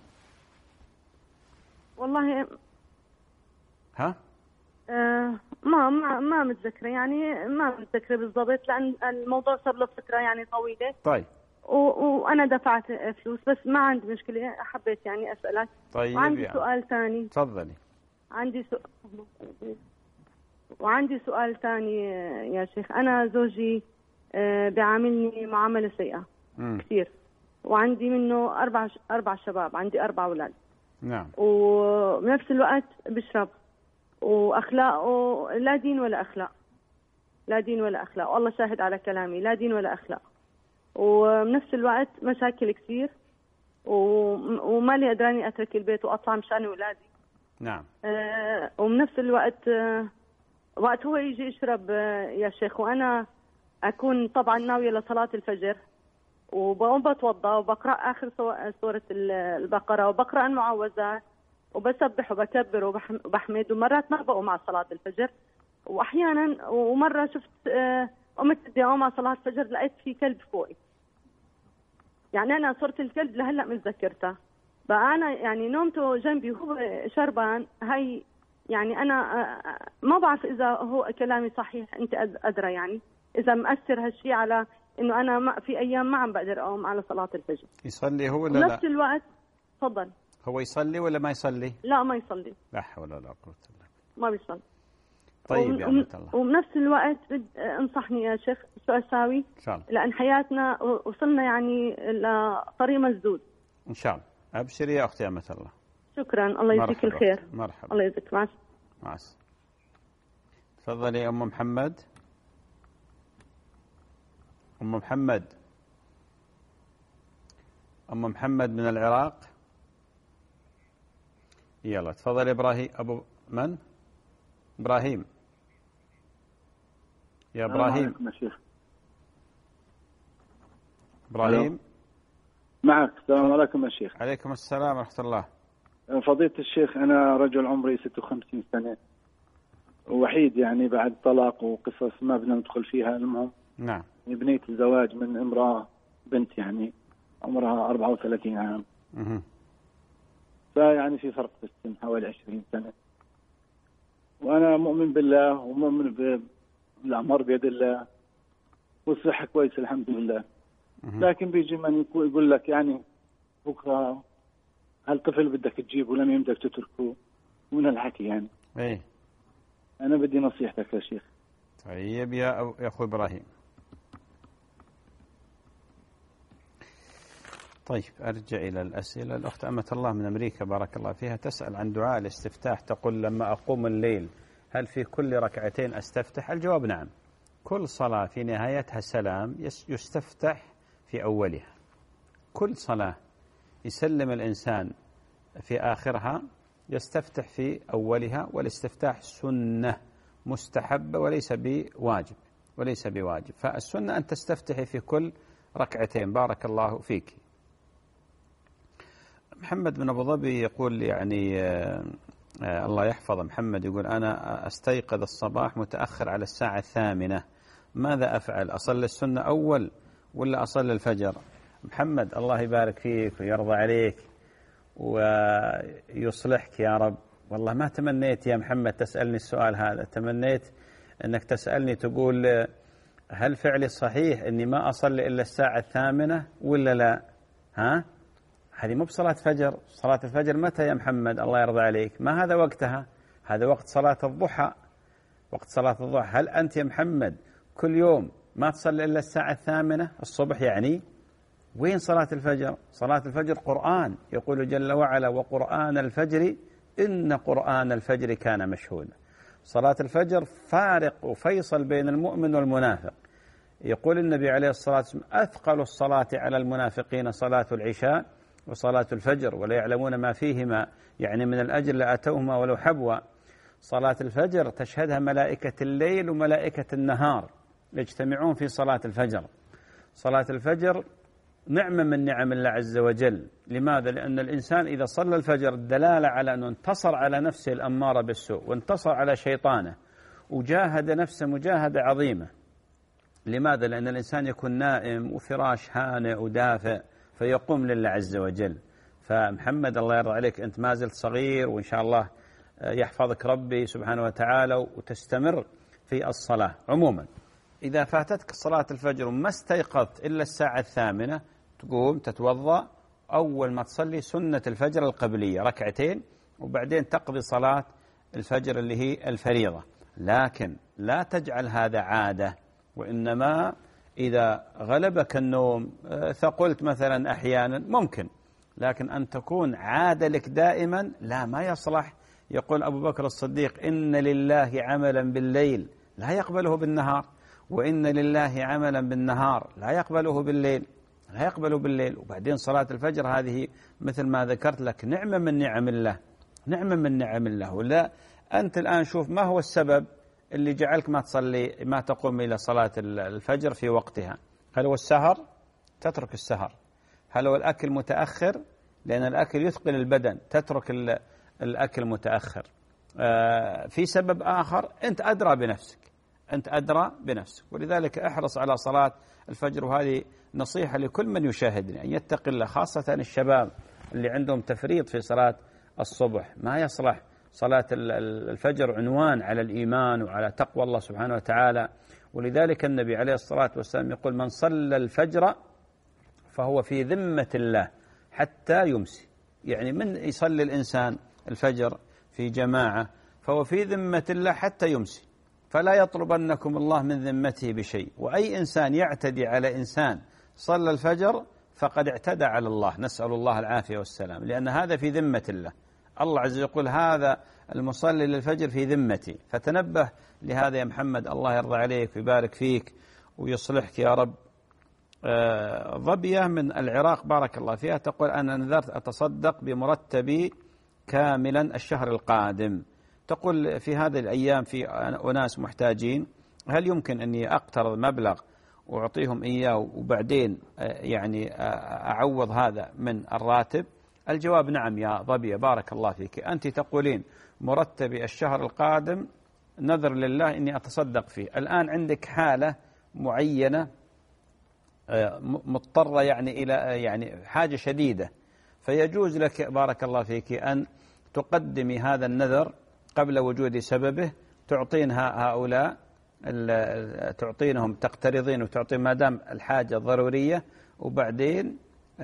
والله ها؟ آه ما ما ما متذكرة، يعني ما متذكرة بالضبط لأن الموضوع صار له فترة يعني طويلة. طيب. وأنا دفعت فلوس بس ما عندي مشكلة، حبيت يعني أسألك. طيب. وعندي يعني. سؤال ثاني. تفضلي. عندي سؤال وعندي سؤال ثاني يا شيخ. أنا زوجي بيعاملني معاملة سيئة كثير، وعندي منه أربع أربع شباب، عندي أربع أولاد. نعم. وبنفس الوقت بشرب، وأخلاقه لا دين ولا أخلاق، لا دين ولا أخلاق، والله شاهد على كلامي، لا دين ولا أخلاق. وبنفس الوقت مشاكل كثير، وما لي قدراني أترك البيت وأطلع مشان أولادي. نعم. آه وبنفس الوقت آه وقت هو يجي يشرب آه يا شيخ، وأنا أكون طبعا ناوية لصلاة الفجر، وبقوم بتوضأ وبقرأ آخر سورة البقرة، وبقرأ المعوذات، وبسبح وبكبر وبحمد، ومرات ما بقوم مع صلاة الفجر. وأحيانا ومرة شفت آه قمت بدي أقوم مع صلاة الفجر، لقيت في كلب فوقي. يعني أنا صرت الكلب لهلأ متذكرتها بقى، أنا يعني نومته جنبي وهو شربان. هاي يعني أنا ما بعرف إذا هو كلامي صحيح، أنت أدرى يعني إذا مأثر هالشيء على إنه أنا ما في أيام ما عم بقدر أقوم على صلاة الفجر. يصلي هو ولا لا؟ بنفس الوقت تفضل. هو يصلي ولا ما يصلي؟ لا ما يصلي. لا حول ولا قوة إلا بالله. ما بيصلي. طيب يا أمة الله. وبنفس الوقت بد انصحني يا شيخ شو اساوي؟ ان شاء الله. لان حياتنا وصلنا يعني لطريق مسدود. ان شاء الله. ابشري يا اختي أمة الله. شكرا، الله يجزيك الخير. مرحبا. الله يجزيك. مع مع السلامة. تفضلي يا ام محمد. ام محمد. ام محمد من العراق. يلا تفضلي ابراهيم. ابو من؟ ابراهيم. يا ابراهيم. السلام عليكم يا شيخ. ابراهيم. معك. السلام عليكم يا شيخ. عليكم السلام ورحمة الله. فضيلة الشيخ، أنا رجل عمري ستة وخمسين سنة، وحيد يعني بعد طلاق وقصص ما بدنا ندخل فيها. المهم نعم. بنيت الزواج من امرأة بنت يعني عمرها أربعة وثلاثين عام. اها. فيعني في فرق في السن حوالي عشرين سنة، وأنا مؤمن بالله ومؤمن بالأمر بيد الله، والصحة كويسة الحمد لله. أه. لكن بيجي من يقول لك يعني بكرة هالطفل بدك تجيبه لم يمدك تتركه، من الحكي يعني. ايه. أنا بدي نصيحتك يا شيخ. طيب يا أو يا أخوي إبراهيم. طيب أرجع إلى الأسئلة. الأخت أمة الله من أمريكا بارك الله فيها تسأل عن دعاء الاستفتاح، تقول لما أقوم الليل هل في كل ركعتين أستفتح؟ الجواب نعم، كل صلاة في نهايتها سلام يستفتح في أولها، كل صلاة يسلم الإنسان في آخرها يستفتح في أولها، والاستفتاح سنة مستحبة وليس بواجب وليس بواجب فالسنة أن تستفتحي في كل ركعتين. بارك الله فيك. محمد من أبو ظبي يقول يعني آه آه الله يحفظ محمد، يقول أنا أستيقظ الصباح متأخر على الساعة الثامنة، ماذا أفعل؟ أصلي السنة أول ولا أصلي الفجر؟ محمد الله يبارك فيك ويرضى عليك ويصلحك يا رب. والله ما تمنيت يا محمد تسألني السؤال هذا، تمنيت أنك تسألني تقول هل فعلي صحيح أني ما أصلي إلا الساعة الثامنة ولا لا؟ ها؟ هذه مو بصلاة فجر. صلاة الفجر متى يا محمد الله يرضى عليك؟ ما هذا وقتها، هذا وقت صلاة الضحى، وقت صلاة الضحى. هل أنت يا محمد كل يوم ما تصلي إلا الساعة الثامنة الصبح يعني؟ وين صلاة الفجر؟ صلاة الفجر قرآن، يقول جل وعلا وقرآن الفجر إن قرآن الفجر كان مشهودا. صلاة الفجر فارق وفيصل بين المؤمن والمنافق. يقول النبي عليه الصلاة والسلام أثقل الصلاة على المنافقين صلاة العشاء وصلاة الفجر ولا يعلمون ما فيهما، يعني من الأجر لأتوهما ولو حبوا. صلاة الفجر تشهدها ملائكة الليل وملائكة النهار يجتمعون في صلاة الفجر. صلاة الفجر نعمة من نعم الله عز وجل. لماذا؟ لأن الإنسان إذا صلى الفجر دلالة على أنه انتصر على نفسه الأمارة بالسوء وانتصر على شيطانه وجاهد نفسه مجاهدة عظيمة. لماذا؟ لأن الإنسان يكون نائم وفراش هانئ ودافئ فيقوم لله عز وجل. فمحمد الله يرضى عليك أنت ما زلت صغير وإن شاء الله يحفظك ربي سبحانه وتعالى وتستمر في الصلاة. عموما إذا فاتتك صلاة الفجر وما استيقظت إلا الساعة الثامنة تقوم تتوضأ أول ما تصلي سنة الفجر القبلية ركعتين وبعدين تقضي صلاة الفجر اللي هي الفريضة. لكن لا تجعل هذا عادة، وإنما إذا غلبك النوم ثقلت مثلا أحيانا ممكن، لكن أن تكون عادة لك دائما لا، ما يصلح. يقول أبو بكر الصديق: إن لله عملا بالليل لا يقبله بالنهار، وإن لله عملا بالنهار لا يقبله بالليل لا يقبله بالليل. وبعدين صلاة الفجر هذه مثل ما ذكرت لك نعمة من نعم الله، نعمة من نعم الله. ولا أنت الآن شوف ما هو السبب اللي جعلك ما تصلي ما تقوم إلى صلاة الفجر في وقتها؟ هل هو السهر؟ تترك السهر. هل هو الأكل متأخر؟ لأن الأكل يثقل البدن، تترك الأكل متأخر. في سبب آخر أنت أدرى بنفسك، أنت أدرى بنفسك. ولذلك احرص على صلاة الفجر، وهذه نصيحة لكل من يشاهدني أن يتقي الله، خاصة الشباب اللي عندهم تفريط في صلاة الصبح. ما يصلح صلاة الفجر عنوان على الإيمان وعلى تقوى الله سبحانه وتعالى. ولذلك النبي عليه الصلاة والسلام يقول: من صلى الفجر فهو في ذمة الله حتى يمسي. يعني من يصلي الإنسان الفجر في جماعة فهو في ذمة الله حتى يمسي، فلا يطلبنكم الله من ذمته بشيء. وأي إنسان يعتدي على إنسان صلى الفجر فقد اعتدى على الله، نسأل الله العافية والسلام، لأن هذا في ذمة الله. الله عز وجل يقول: هذا المصلي للفجر في ذمتي. فتنبه لهذا يا محمد، الله يرضى عليك ويبارك فيك ويصلحك يا رب. ظبية من العراق بارك الله فيها تقول: أنا نذرت أتصدق بمرتبي كاملا الشهر القادم. تقول: في هذه الأيام في أناس محتاجين، هل يمكن أني أقترض مبلغ وأعطيهم إياه وبعدين يعني أعوض هذا من الراتب؟ الجواب نعم يا ظبية بارك الله فيك. أنت تقولين مرتبي الشهر القادم نذر لله إني أتصدق فيه. الآن عندك حالة معينة مضطرة يعني إلى يعني حاجة شديدة، فيجوز لك بارك الله فيك أن تقدمي هذا النذر قبل وجود سببه، تعطين هؤلاء تعطينهم تقترضين وتعطين ما دام الحاجة ضرورية، وبعدين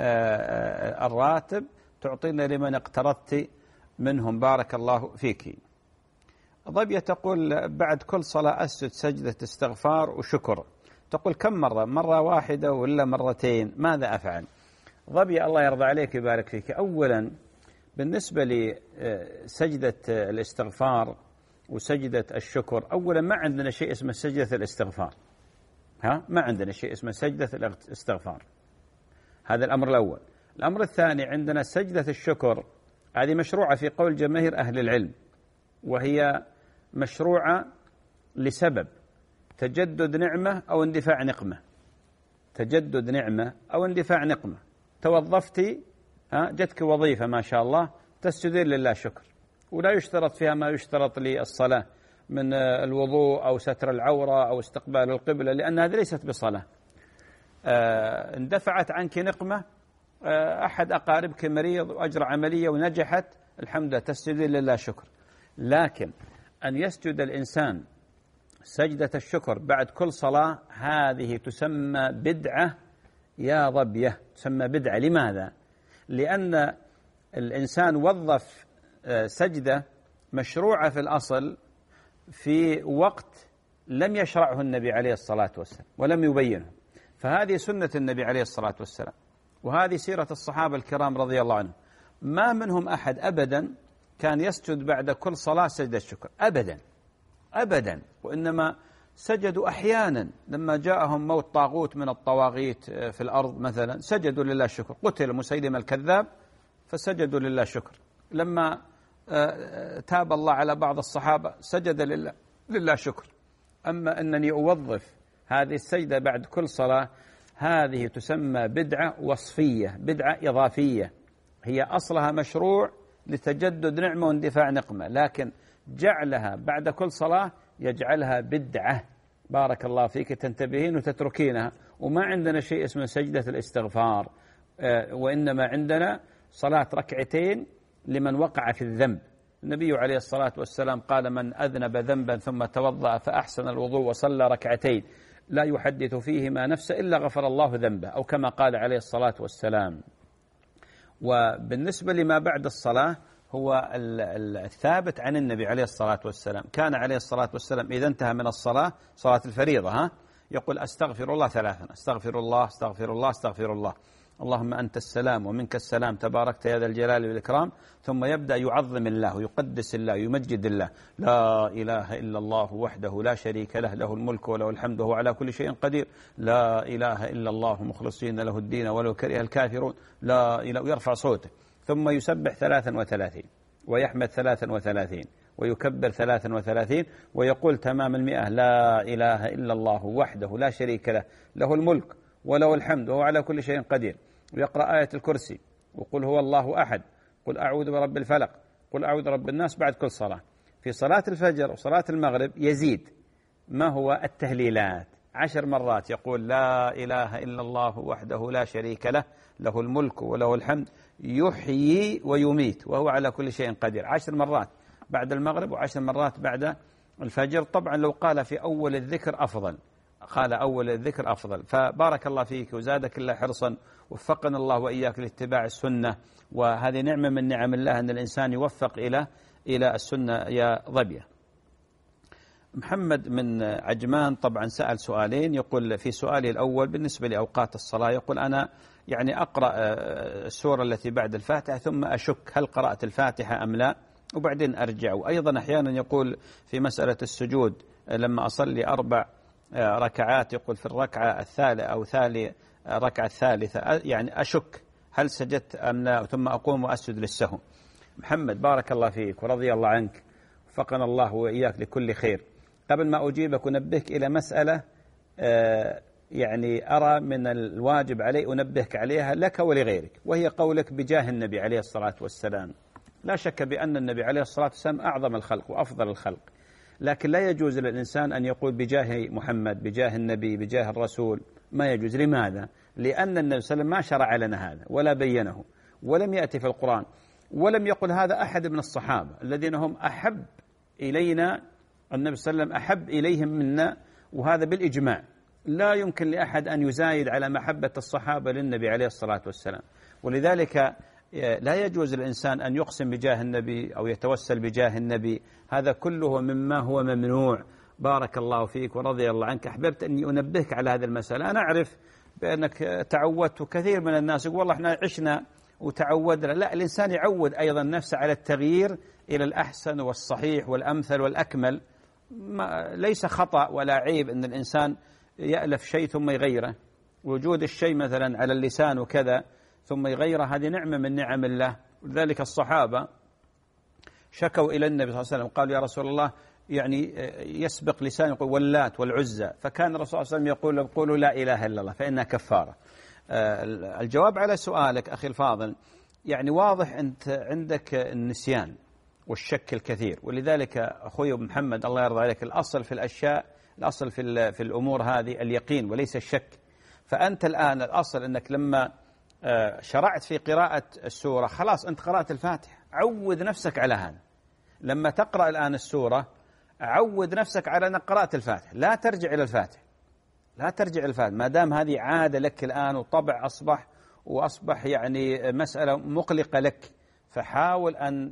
الراتب تعطينا لمن اقترضت منهم بارك الله فيك. ضبية تقول: بعد كل صلاة أسجد سجدة استغفار وشكر. تقول: كم مرة؟ مرة واحدة ولا مرتين؟ ماذا أفعل؟ ضبية الله يرضى عليك ويبارك فيك، أولا بالنسبة لسجدة الاستغفار وسجدة الشكر، أولا ما عندنا شيء اسمه سجدة الاستغفار، ها ما عندنا شيء اسمه سجدة الاستغفار، هذا الأمر الأول. الأمر الثاني عندنا سجدة الشكر، هذه مشروعة في قول جماهير أهل العلم، وهي مشروعة لسبب: تجدد نعمة أو اندفاع نقمة. تجدد نعمة أو اندفاع نقمة. توظفتي، ها جتك وظيفة ما شاء الله، تسجدين لله شكر، ولا يشترط فيها ما يشترط للصلاة من الوضوء أو ستر العورة أو استقبال القبلة، لأن هذه ليست بصلاة. آه اندفعت عنك نقمة، آه أحد أقاربك مريض وأجرى عملية ونجحت، الحمد لله تسجدين لله شكر. لكن أن يسجد الإنسان سجدة الشكر بعد كل صلاة، هذه تسمى بدعة يا ظبية، تسمى بدعة. لماذا؟ لأن الإنسان وظف سجدة مشروعة في الأصل في وقت لم يشرعه النبي عليه الصلاة والسلام ولم يبينه، فهذه سنة النبي عليه الصلاة والسلام، وهذه سيرة الصحابة الكرام رضي الله عنهم. ما منهم أحد أبدا كان يسجد بعد كل صلاة سجدة الشكر أبدا أبدا، وإنما سجدوا أحيانا لما جاءهم موت طاغوت من الطواغيت في الأرض مثلا، سجدوا لله الشكر. قتل مسيلمة الكذاب فسجدوا لله الشكر. لما تاب الله على بعض الصحابة سجد لله, لله شكر. أما أنني أوظف هذه السجدة بعد كل صلاة، هذه تسمى بدعة وصفية، بدعة إضافية، هي أصلها مشروع لتجدد نعمة واندفاع نقمة، لكن جعلها بعد كل صلاة يجعلها بدعة. بارك الله فيك، تنتبهين وتتركينها. وما عندنا شيء اسمه سجدة الاستغفار، وإنما عندنا صلاة ركعتين لمن وقع في الذنب. النبي عليه الصلاة والسلام قال: من أذنب ذنبا ثم توضأ فأحسن الوضوء وصلى ركعتين لا يحدث فيهما نفسه إلا غفر الله ذنبه، أو كما قال عليه الصلاة والسلام. وبالنسبة لما بعد الصلاة هو الثابت عن النبي عليه الصلاة والسلام، كان عليه الصلاة والسلام إذا انتهى من الصلاة، صلاة الفريضة ها يقول أستغفر الله ثلاثا، أستغفر الله أستغفر الله أستغفر الله، اللهم أنت السلام ومنك السلام تباركت يا ذا الجلال والإكرام، ثم يبدأ يعظم الله ويقدس الله ويمجد الله، لا إله إلا الله وحده لا شريك له، له الملك وله الحمد وهو على كل شيء قدير، لا إله إلا الله مخلصين له الدين ولو كره الكافرون، لا إله، ويرفع صوته، ثم يسبح ثلاثا وثلاثين ويحمد ثلاثا وثلاثين ويكبر ثلاثا وثلاثين ويقول تمام المئة لا إله إلا الله وحده لا شريك له، له الملك وله الحمد وهو على كل شيء قدير، ويقرأ آية الكرسي، وقل هو الله أحد، قل أعوذ برب الفلق، قل أعوذ برب الناس بعد كل صلاة. في صلاة الفجر وصلاة المغرب يزيد ما هو التهليلات عشر مرات، يقول لا إله إلا الله وحده لا شريك له، له الملك وله الحمد يحيي ويميت وهو على كل شيء قدير، عشر مرات بعد المغرب وعشر مرات بعد الفجر. طبعا لو قال في أول الذكر أفضل، قال أول الذكر أفضل. فبارك الله فيك وزادك الله حرصا، وفقنا الله وإياك لاتباع السنة، وهذه نعمة من نعم الله أن الإنسان يوفق إلى إلى السنة يا ظبية. محمد من عجمان طبعا سأل سؤالين، يقول في سؤالي الأول بالنسبة لأوقات الصلاة، يقول أنا يعني أقرأ السورة التي بعد الفاتحة ثم أشك هل قرأت الفاتحة أم لا، وبعدين أرجع. وأيضا أحيانا يقول في مسألة السجود لما أصلي أربع ركعات، يقول في الركعة الثالثة أو ثالث الركعة الثالثة يعني أشك هل سجدت أم لا، ثم أقوم وأسجد للسهو. محمد بارك الله فيك ورضي الله عنك، وفقنا الله وإياك لكل خير. قبل ما أجيبك أنبهك إلى مسألة يعني أرى من الواجب علي أنبهك عليها لك ولغيرك، وهي قولك بجاه النبي عليه الصلاة والسلام. لا شك بأن النبي عليه الصلاة والسلام أعظم الخلق وأفضل الخلق، لكن لا يجوز للإنسان أن يقول بجاه محمد، بجاه النبي، بجاه الرسول، ما يجوز. لماذا؟ لأن النبي صلى الله عليه وسلم ما شرع لنا هذا ولا بينه، ولم يأتي في القرآن، ولم يقل هذا أحد من الصحابة الذين هم أحب إلينا، النبي صلى الله عليه وسلم أحب إليهم منا، وهذا بالإجماع. لا يمكن لأحد أن يزايد على محبة الصحابة للنبي عليه الصلاة والسلام، ولذلك لا يجوز للإنسان أن يقسم بجاه النبي أو يتوسل بجاه النبي، هذا كله مما هو ممنوع. بارك الله فيك ورضي الله عنك. أحببت أني أنبهك على هذه المسألة. أنا أعرف بأنك تعودت، وكثير من الناس يقول والله احنا عشنا وتعودنا. لا، الإنسان يعود أيضا نفسه على التغيير إلى الأحسن والصحيح والأمثل والأكمل. ما ليس خطأ ولا عيب أن الإنسان يألف شيء ثم يغيره، وجود الشيء مثلا على اللسان وكذا ثم يغيره، هذه نعمة من نعم الله. ولذلك الصحابة شكوا إلى النبي صلى الله عليه وسلم، قالوا يا رسول الله يعني يسبق لسان يقول واللات والعزى، فكان الرسول صلى الله عليه وسلم يقول قولوا لا إله إلا الله فإنها كفارة. الجواب على سؤالك أخي الفاضل، يعني واضح أنت عندك النسيان والشك الكثير، ولذلك أخوي محمد الله يرضى عليك، الأصل في الأشياء، الأصل في في الأمور هذه اليقين وليس الشك. فأنت الآن الأصل أنك لما شرعت في قراءة السورة خلاص أنت قرأت الفاتحة، عود نفسك على هذا. لما تقرأ الآن السورة عود نفسك على أنك قرأت الفاتحة، لا ترجع إلى الفاتحة، لا ترجع إلى الفاتحة، ما دام هذه عادة لك الآن وطبع أصبح وأصبح يعني مسألة مقلقة لك، فحاول أن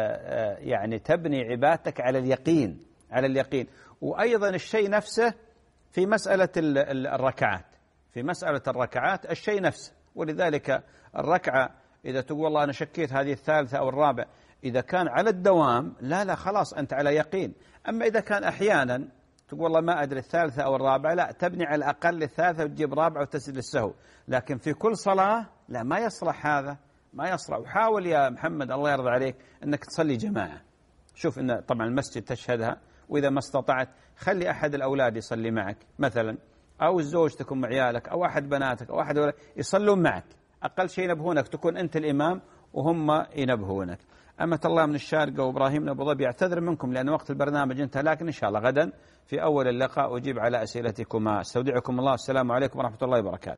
يعني تبني عبادتك على اليقين، على اليقين. وأيضا الشيء نفسه في مسألة الركعات، في مسألة الركعات الشيء نفسه. ولذلك الركعة إذا تقول والله أنا شكيت هذه الثالثة أو الرابعة، إذا كان على الدوام لا لا خلاص أنت على يقين. أما إذا كان أحيانا تقول والله ما أدري الثالثة أو الرابعة، لا تبني على الأقل الثالثة وتجيب رابعة وتسجد للسهو. لكن في كل صلاة لا، ما يصلح هذا، ما يصلح. وحاول يا محمد الله يرضى عليك أنك تصلي جماعة. شوف إن طبعا المسجد تشهدها، وإذا ما استطعت خلي أحد الأولاد يصلي معك مثلا، أو زوجتك أم عيالك أو أحد بناتك أو أحد يصلون معك، أقل شيء ينبهونك، تكون أنت الإمام وهم ينبهونك. أمة الله من الشارقة وإبراهيم من أبو ظبي، أعتذر منكم لأن وقت البرنامج انتهى، لكن إن شاء الله غدا في أول اللقاء أجيب على أسئلتكما. استودعكم الله، السلام عليكم ورحمة الله وبركاته.